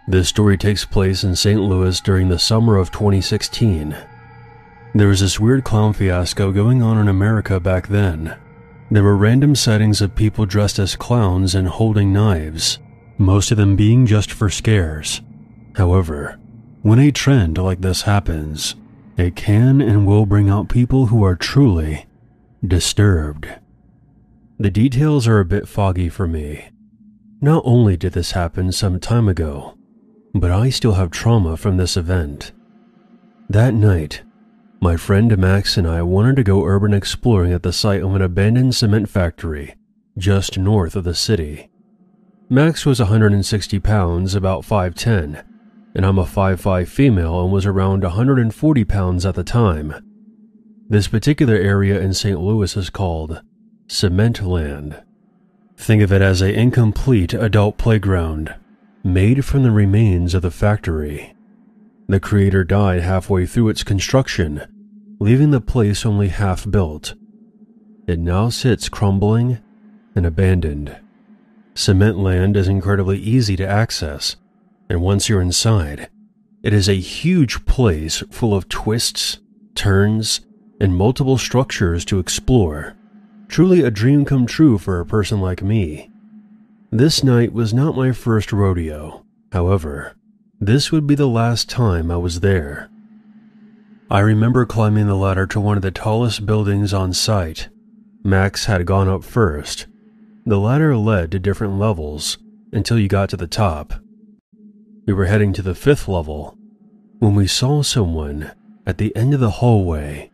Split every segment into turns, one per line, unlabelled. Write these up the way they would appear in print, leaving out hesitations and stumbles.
This story takes place in St. Louis during the summer of 2016. There was this weird clown fiasco going on in America back then. There were random sightings of people dressed as clowns and holding knives, most of them being just for scares. However, when a trend like this happens, it can and will bring out people who are truly disturbed. The details are a bit foggy for me. Not only did this happen some time ago, but I still have trauma from this event. That night, my friend Max and I wanted to go urban exploring at the site of an abandoned cement factory just north of the city. Max was 160 pounds, about 5'10", and I'm a 5'5" female and was around 140 pounds at the time. This particular area in St. Louis is called Cement Land. Think of it as an incomplete adult playground, made from the remains of the factory. The creator died halfway through its construction, leaving the place only half built. It now sits crumbling and abandoned. Cement Land is incredibly easy to access, and once you're inside, it is a huge place full of twists, turns, and multiple structures to explore. Truly a dream come true for a person like me. This night was not my first rodeo. However, this would be the last time I was there. I remember climbing the ladder to one of the tallest buildings on site. Max had gone up first. The ladder led to different levels until you got to the top. We were heading to the 5th level when we saw someone at the end of the hallway.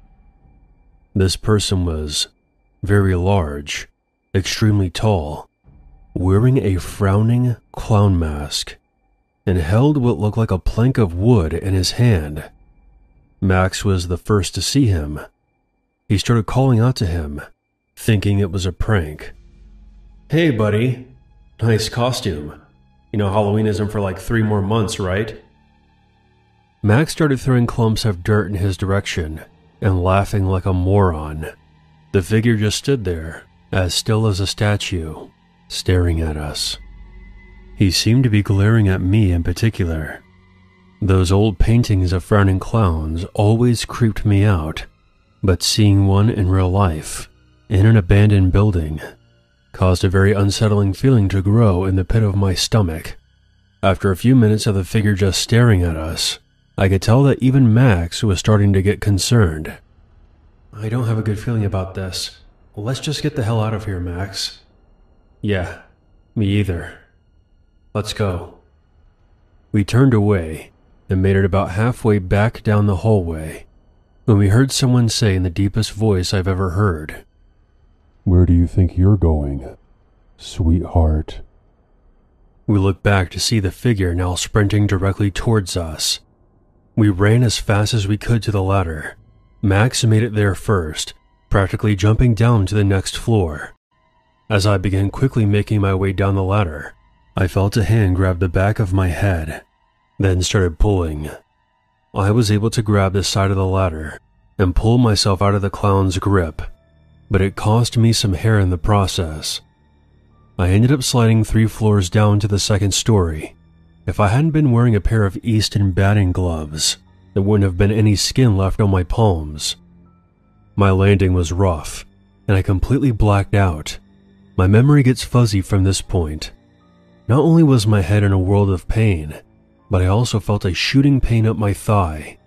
This person was very large, extremely tall, wearing a frowning clown mask, and held what looked like a plank of wood in his hand. Max was the first to see him. He started calling out to him, thinking it was a prank. "Hey buddy, nice costume. You know Halloween isn't for like 3 more months, right?" Max started throwing clumps of dirt in his direction and laughing like a moron. The figure just stood there, as still as a statue, staring at us. He seemed to be glaring at me in particular. Those old paintings of frowning clowns always creeped me out, but seeing one in real life, in an abandoned building, caused a very unsettling feeling to grow in the pit of my stomach. After a few minutes of the figure just staring at us, I could tell that even Max was starting to get concerned. "I don't have a good feeling about this. Let's just get the hell out of here, Max." "Yeah, me either. Let's go." We turned away and made it about halfway back down the hallway when we heard someone say in the deepest voice I've ever heard, "Where do you think you're going, sweetheart?" We looked back to see the figure now sprinting directly towards us. We ran as fast as we could to the ladder. Max made it there first, practically jumping down to the next floor. As I began quickly making my way down the ladder, I felt a hand grab the back of my head, then started pulling. I was able to grab the side of the ladder and pull myself out of the clown's grip, but it cost me some hair in the process. I ended up sliding 3 floors down to the 2nd story. If I hadn't been wearing a pair of Easton batting gloves, there wouldn't have been any skin left on my palms. My landing was rough, and I completely blacked out. My memory gets fuzzy from this point. Not only was my head in a world of pain, but I also felt a shooting pain up my thigh.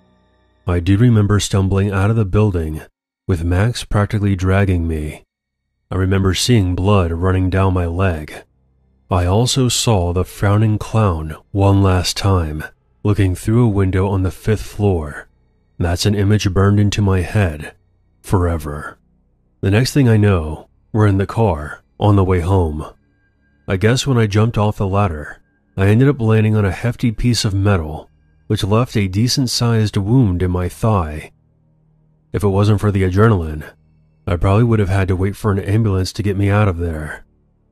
I do remember stumbling out of the building, with Max practically dragging me. I remember seeing blood running down my leg. I also saw the frowning clown one last time, looking through a window on the 5th floor. That's an image burned into my head, forever. The next thing I know, we're in the car, on the way home. I guess when I jumped off the ladder, I ended up landing on a hefty piece of metal, which left a decent-sized wound in my thigh. If it wasn't for the adrenaline, I probably would have had to wait for an ambulance to get me out of there.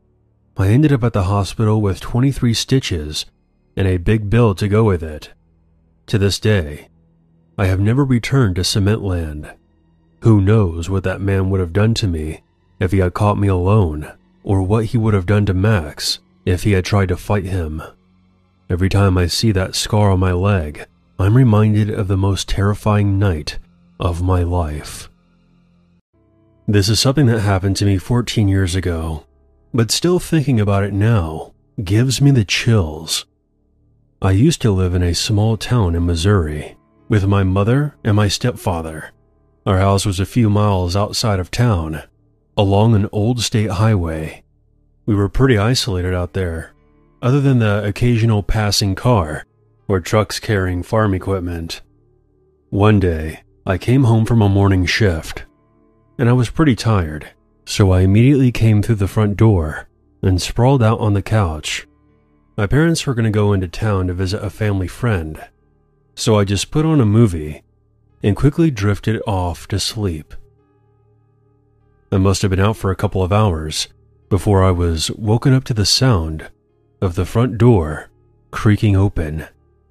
I ended up at the hospital with 23 stitches and a big bill to go with it. To this day, I have never returned to Cement Land. Who knows what that man would have done to me if he had caught me alone, or what he would have done to Max if he had tried to fight him. Every time I see that scar on my leg, I'm reminded of the most terrifying night of my life. This is something that happened to me 14 years ago, but still thinking about it now gives me the chills. I used to live in a small town in Missouri with my mother and my stepfather. Our house was a few miles outside of town, along an old state highway. We were pretty isolated out there, other than the occasional passing car or trucks carrying farm equipment. One day, I came home from a morning shift, and I was pretty tired, so I immediately came through the front door and sprawled out on the couch. My parents were going to go into town to visit a family friend, so I just put on a movie and quickly drifted off to sleep. I must have been out for a couple of hours before I was woken up to the sound of the front door creaking open.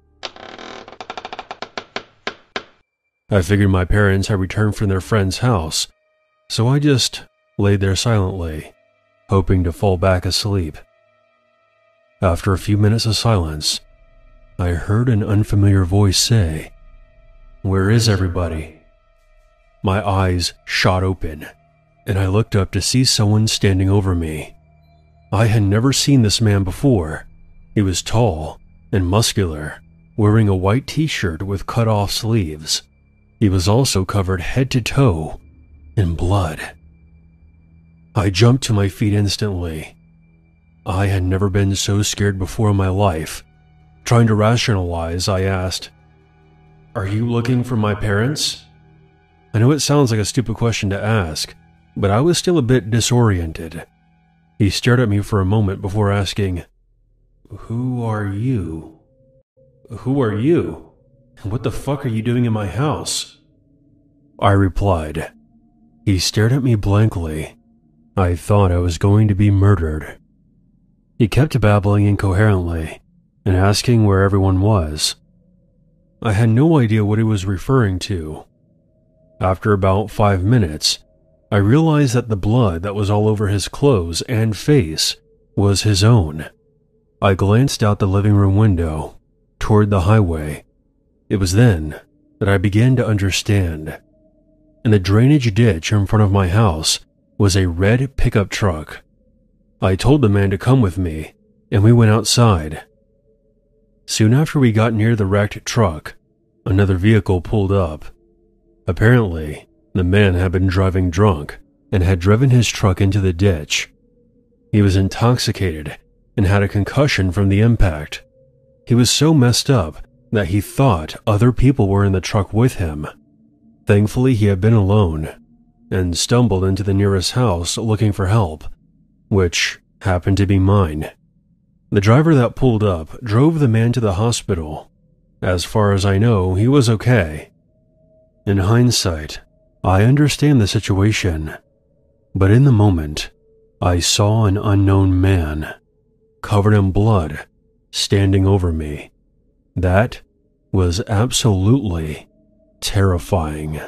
I figured my parents had returned from their friend's house, so I just laid there silently, hoping to fall back asleep. After a few minutes of silence, I heard an unfamiliar voice say, "Where is everybody?" My eyes shot open, and I looked up to see someone standing over me. I had never seen this man before. He was tall and muscular, wearing a white t-shirt with cut-off sleeves. He was also covered head to toe in blood. I jumped to my feet instantly. I had never been so scared before in my life. Trying to rationalize, I asked, "Are you looking for my parents?" I know it sounds like a stupid question to ask, but I was still a bit disoriented. He stared at me for a moment before asking, "Who are you?" "Who are you? What the fuck are you doing in my house?" I replied. He stared at me blankly. I thought I was going to be murdered. He kept babbling incoherently and asking where everyone was. I had no idea what he was referring to. After about 5 minutes, I realized that the blood that was all over his clothes and face was his own. I glanced out the living room window toward the highway. It was then that I began to understand. In the drainage ditch in front of my house was a red pickup truck. I told the man to come with me, and we went outside. Soon after we got near the wrecked truck, another vehicle pulled up. Apparently, the man had been driving drunk and had driven his truck into the ditch. He was intoxicated and had a concussion from the impact. He was so messed up that he thought other people were in the truck with him. Thankfully, he had been alone and stumbled into the nearest house looking for help, which happened to be mine. The driver that pulled up drove the man to the hospital. As far as I know, he was okay. In hindsight, I understand the situation, but in the moment, I saw an unknown man, covered in blood, standing over me. That was absolutely terrifying.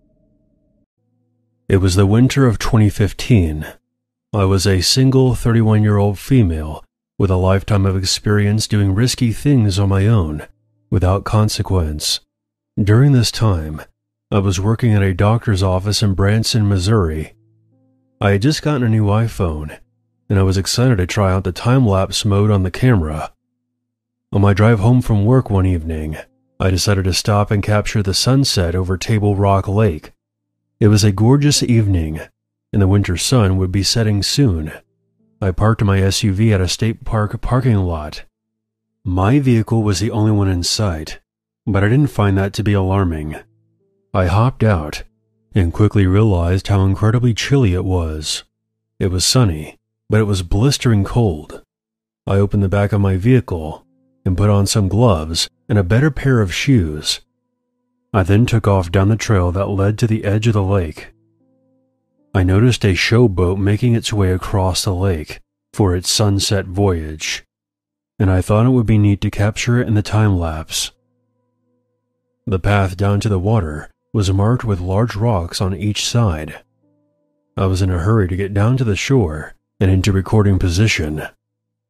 It was the winter of 2015. I was a single 31-year-old female with a lifetime of experience doing risky things on my own, without consequence. During this time, I was working at a doctor's office in Branson, Missouri. I had just gotten a new iPhone, and I was excited to try out the time-lapse mode on the camera. On my drive home from work one evening, I decided to stop and capture the sunset over Table Rock Lake. It was a gorgeous evening, and the winter sun would be setting soon. I parked my SUV at a state park parking lot. My vehicle was the only one in sight, but I didn't find that to be alarming. I hopped out and quickly realized how incredibly chilly it was. It was sunny, but it was blistering cold. I opened the back of my vehicle and put on some gloves and a better pair of shoes. I then took off down the trail that led to the edge of the lake. I noticed a showboat making its way across the lake for its sunset voyage, and I thought it would be neat to capture it in the time lapse. The path down to the water was marked with large rocks on each side. I was in a hurry to get down to the shore and into recording position.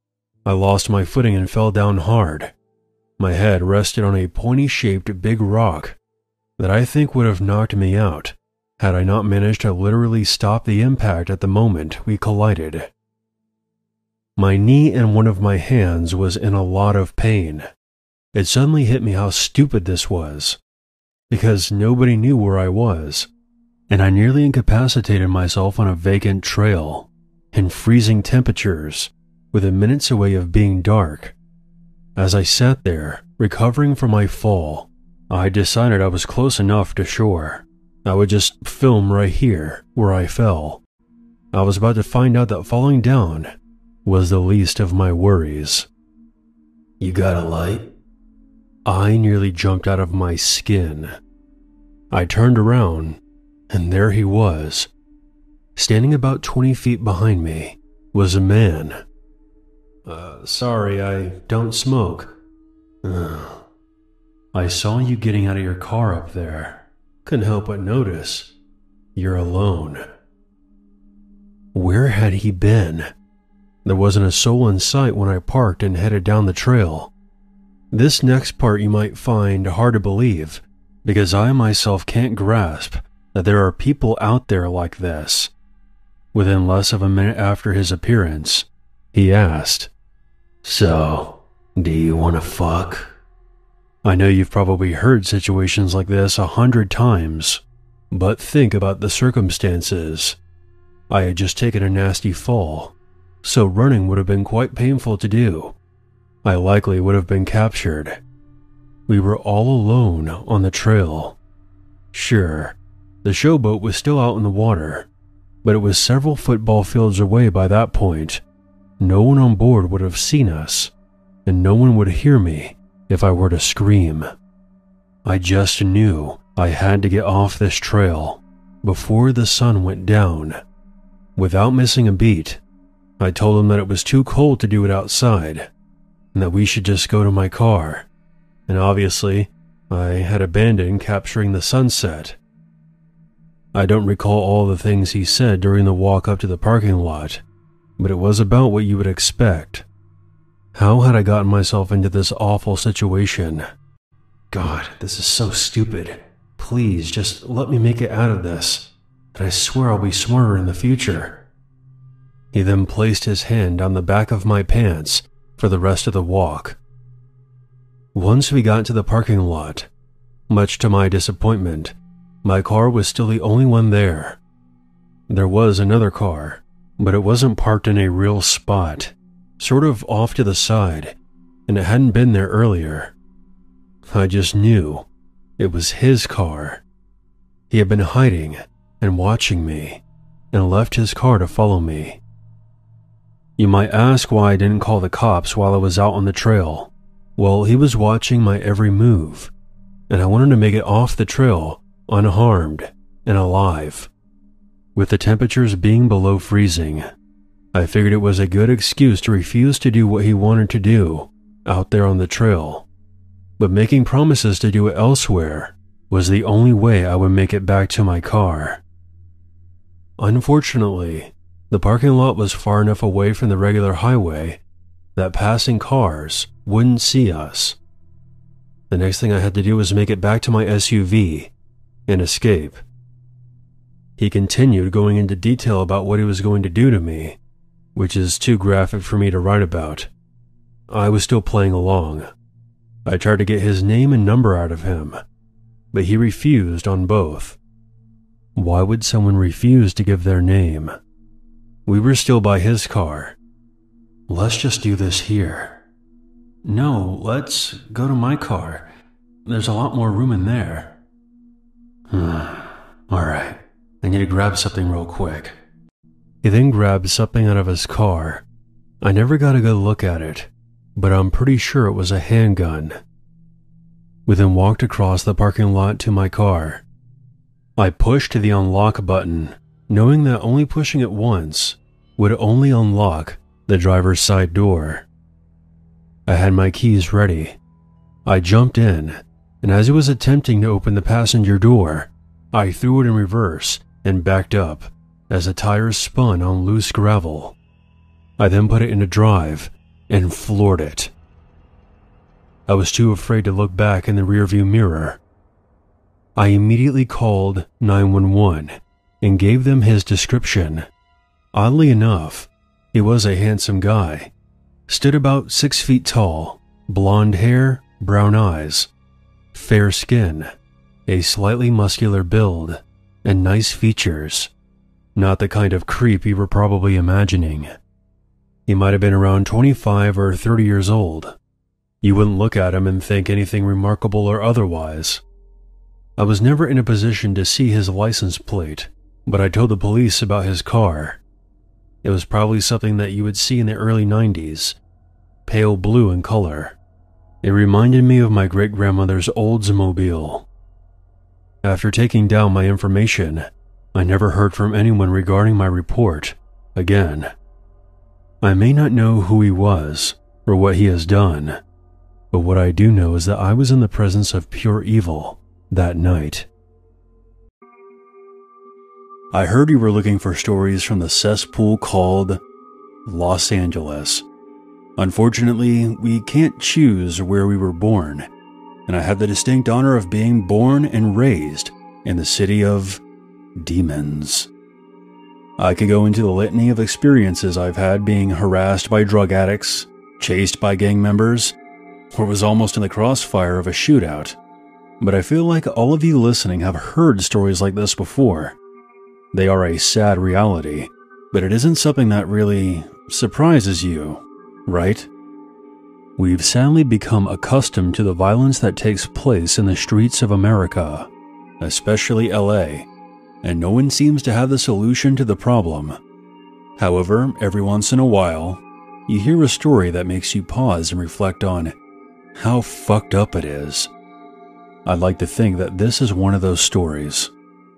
I lost my footing and fell down hard. My head rested on a pointy-shaped big rock that I think would have knocked me out had I not managed to literally stop the impact at the moment we collided. My knee and one of my hands was in a lot of pain. It suddenly hit me how stupid this was, because nobody knew where I was, and I nearly incapacitated myself on a vacant trail, in freezing temperatures, within minutes away of being dark. As I sat there, recovering from my fall, I decided I was close enough to shore. I would just film right here, where I fell. I was about to find out that falling down was the least of my worries.
"You got a light?"
I nearly jumped out of my skin. I turned around, and there he was. Standing about 20 feet behind me was a man. Sorry, I don't smoke. I saw you getting out of your car up there. Couldn't help but notice. You're alone." Where had he been? There wasn't a soul in sight when I parked and headed down the trail. This next part you might find hard to believe, because I myself can't grasp that there are people out there like this. Within less of a minute after his appearance, he asked,
"So, do you want to fuck?"
I know you've probably heard situations like this 100 times, but think about the circumstances. I had just taken a nasty fall, so running would have been quite painful to do. I likely would have been captured. We were all alone on the trail. Sure, the showboat was still out in the water, but it was several football fields away by that point. No one on board would have seen us, and no one would hear me if I were to scream. I just knew I had to get off this trail before the sun went down. Without missing a beat, I told him that it was too cold to do it outside, and that we should just go to my car, and obviously, I had abandoned capturing the sunset. I don't recall all the things he said during the walk up to the parking lot, but it was about what you would expect. How had I gotten myself into this awful situation? God, this is so stupid. Please, just let me make it out of this, and I swear I'll be smarter in the future. He then placed his hand on the back of my pants for the rest of the walk. Once we got to the parking lot, much to my disappointment, my car was still the only one there. There was another car, but it wasn't parked in a real spot, sort of off to the side, and it hadn't been there earlier. I just knew it was his car. He had been hiding and watching me, and left his car to follow me. You might ask why I didn't call the cops while I was out on the trail. Well, he was watching my every move, and I wanted to make it off the trail unharmed and alive. With the temperatures being below freezing, I figured it was a good excuse to refuse to do what he wanted to do out there on the trail. But making promises to do it elsewhere was the only way I would make it back to my car. Unfortunately, the parking lot was far enough away from the regular highway that passing cars wouldn't see us. The next thing I had to do was make it back to my SUV and escape. He continued going into detail about what he was going to do to me, which is too graphic for me to write about. I was still playing along. I tried to get his name and number out of him, but he refused on both. Why would someone refuse to give their name? We were still by his car. Let's just do this here. No, let's go to my car. There's a lot more room in there. Alright, I need to grab something real quick. He then grabbed something out of his car. I never got a good look at it, but I'm pretty sure it was a handgun. We then walked across the parking lot to my car. I pushed the unlock button, knowing that only pushing it once would only unlock the driver's side door. I had my keys ready. I jumped in, and as he was attempting to open the passenger door, I threw it in reverse and backed up as the tires spun on loose gravel. I then put it into drive and floored it. I was too afraid to look back in the rearview mirror. I immediately called 911 and gave them his description. Oddly enough, he was a handsome guy, stood about 6 feet tall, blonde hair, brown eyes, fair skin, a slightly muscular build, and nice features. Not the kind of creep you were probably imagining. He might have been around 25 or 30 years old. You wouldn't look at him and think anything remarkable or otherwise. I was never in a position to see his license plate, but I told the police about his car. It was probably something that you would see in the early 90s, pale blue in color. It reminded me of my great-grandmother's Oldsmobile. After taking down my information, I never heard from anyone regarding my report again. I may not know who he was or what he has done, but what I do know is that I was in the presence of pure evil that night. I heard you were looking for stories from the cesspool called Los Angeles. Unfortunately, we can't choose where we were born, and I have the distinct honor of being born and raised in the city of demons. I could go into the litany of experiences I've had being harassed by drug addicts, chased by gang members, or was almost in the crossfire of a shootout. But I feel like all of you listening have heard stories like this before. They are a sad reality, but it isn't something that really surprises you, right? We've sadly become accustomed to the violence that takes place in the streets of America, especially LA, and no one seems to have the solution to the problem. However, every once in a while, you hear a story that makes you pause and reflect on how fucked up it is. I'd like to think that this is one of those stories.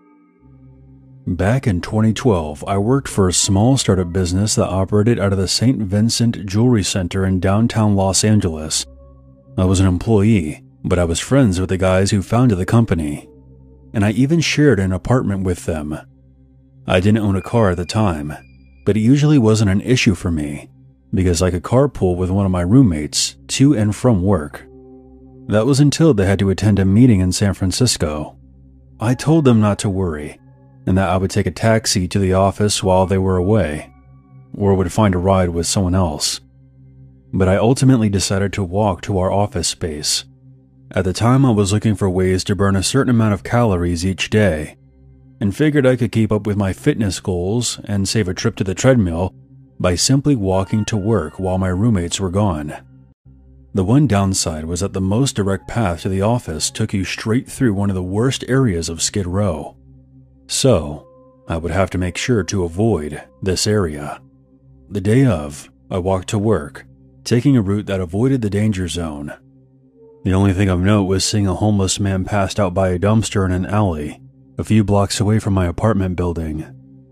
Back in 2012, I worked for a small startup business that operated out of the St. Vincent Jewelry Center in downtown Los Angeles. I was an employee, but I was friends with the guys who founded the company, and I even shared an apartment with them. I didn't own a car at the time, but it usually wasn't an issue for me, because I could carpool with one of my roommates to and from work. That was until they had to attend a meeting in San Francisco. I told them not to worry, and that I would take a taxi to the office while they were away, or would find a ride with someone else. But I ultimately decided to walk to our office space. At the time, I was looking for ways to burn a certain amount of calories each day, and figured I could keep up with my fitness goals and save a trip to the treadmill by simply walking to work while my roommates were gone. The one downside was that the most direct path to the office took you straight through one of the worst areas of Skid Row. So, I would have to make sure to avoid this area. The day of, I walked to work, taking a route that avoided the danger zone. The only thing of note was seeing a homeless man passed out by a dumpster in an alley, a few blocks away from my apartment building.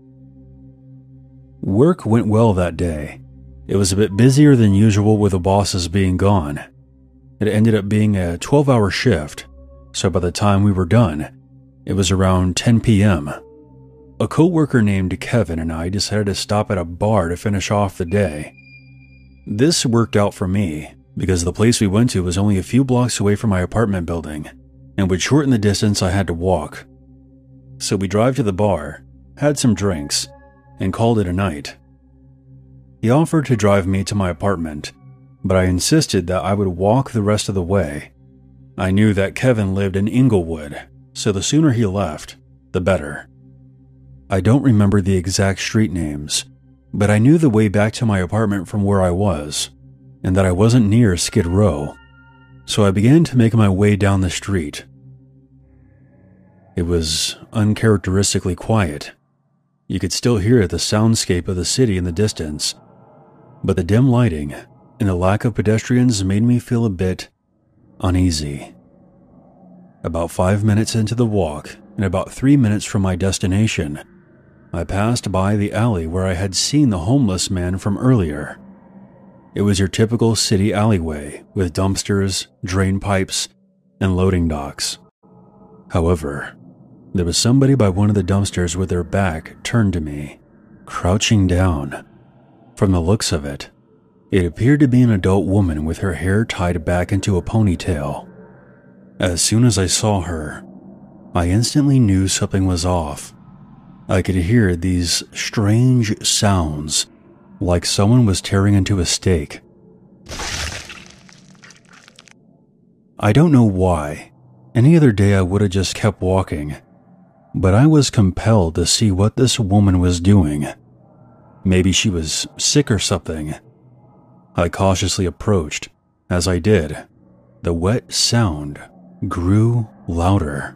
Work went well that day. It was a bit busier than usual with the bosses being gone. It ended up being a 12-hour shift, so by the time we were done, it was around 10 p.m. A co-worker named Kevin and I decided to stop at a bar to finish off the day. This worked out for me, because the place we went to was only a few blocks away from my apartment building, and would shorten the distance I had to walk. So we drive to the bar, had some drinks, and called it a night. He offered to drive me to my apartment, but I insisted that I would walk the rest of the way. I knew that Kevin lived in Inglewood, so the sooner he left, the better. I don't remember the exact street names, but I knew the way back to my apartment from where I was, and that I wasn't near Skid Row, so I began to make my way down the street. It was uncharacteristically quiet. You could still hear the soundscape of the city in the distance, but the dim lighting and the lack of pedestrians made me feel a bit uneasy. About 5 minutes into the walk, and about 3 minutes from my destination, I passed by the alley where I had seen the homeless man from earlier. It was your typical city alleyway with dumpsters, drain pipes, and loading docks. However, there was somebody by one of the dumpsters with their back turned to me, crouching down. From the looks of it, It appeared to be an adult woman with her hair tied back into a ponytail. As soon as I saw her, I instantly knew something was off. I could hear these strange sounds, like someone was tearing into a steak. I don't know why. Any other day I would have just kept walking, but I was compelled to see what this woman was doing. Maybe she was sick or something. I cautiously approached. As I did, the wet sound grew louder.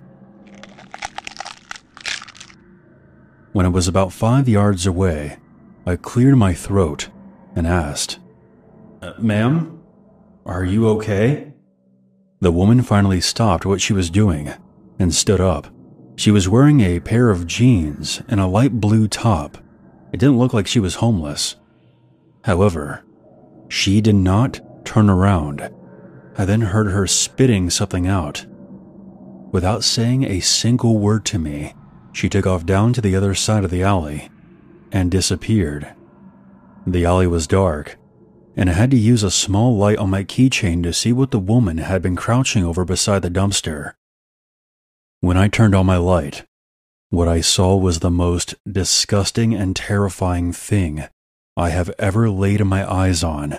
When it was about 5 yards away, I cleared my throat and asked, "Ma'am, are you okay?" The woman finally stopped what she was doing and stood up. She was wearing a pair of jeans and a light blue top. It didn't look like she was homeless. However, she did not turn around. I then heard her spitting something out. Without saying a single word to me, she took off down to the other side of the alley and disappeared. The alley was dark, and I had to use a small light on my keychain to see what the woman had been crouching over beside the dumpster. When I turned on my light, what I saw was the most disgusting and terrifying thing I have ever laid my eyes on.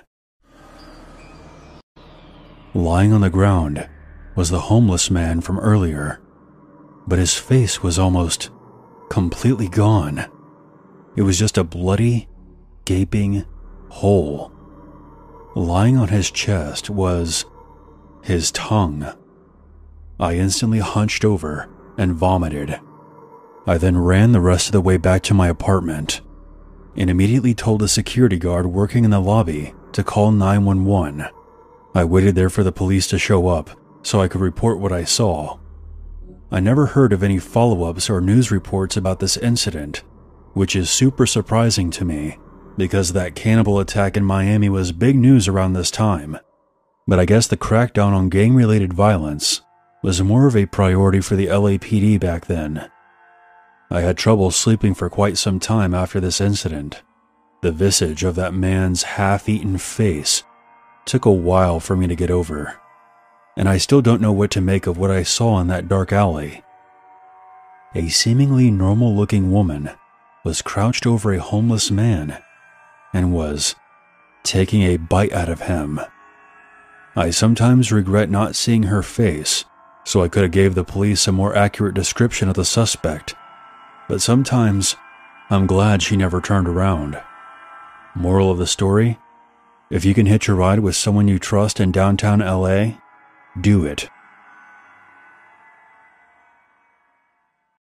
Lying on the ground was the homeless man from earlier, but his face was almost completely gone. It was just a bloody, gaping hole. Lying on his chest was his tongue. I instantly hunched over and vomited. I then ran the rest of the way back to my apartment and immediately told the security guard working in the lobby to call 911. I waited there for the police to show up so I could report what I saw. I never heard of any follow-ups or news reports about this incident, which is super surprising to me because that cannibal attack in Miami was big news around this time. But I guess the crackdown on gang-related violence was more of a priority for the LAPD back then. I had trouble sleeping for quite some time after this incident. The visage of that man's half-eaten face took a while for me to get over, and I still don't know what to make of what I saw in that dark alley. A seemingly normal-looking woman was crouched over a homeless man and was taking a bite out of him. I sometimes regret not seeing her face, so I could have gave the police a more accurate description of the suspect, but sometimes I'm glad she never turned around. Moral of the story: if you can hitch a ride with someone you trust in downtown LA, do it.